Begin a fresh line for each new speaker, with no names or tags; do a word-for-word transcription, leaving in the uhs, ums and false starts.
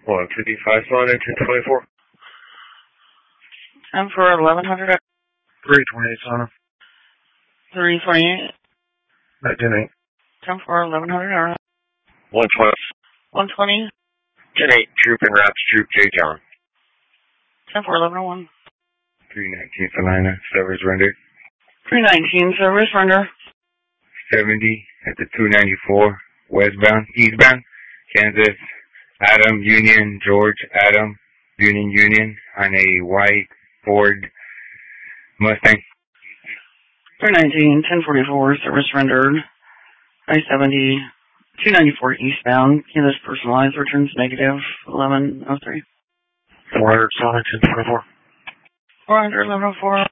one fifty-five slot at ten twenty-four.
ten for eleven hundred.
three twenty-eight Sonic.
three twenty-eight.
ten eight.
ten for eleven hundred.
one twenty.
one twenty.
ten eight, Troop and Raps, Troop J John.
ten for eleven oh one.
three nineteen Salina, service rendered.
three nineteen, service render.
seventy at the two ninety-four, westbound, eastbound, Kansas, Adam, Union, George, Adam, Union, Union, on a white Ford Mustang.
three nineteen, ten forty-four, service rendered. I seventy, two ninety-four eastbound, Kansas personalized, returns negative, eleven oh three.
four hundred Sonic, ten twenty-four.
four hundred, eleven oh four.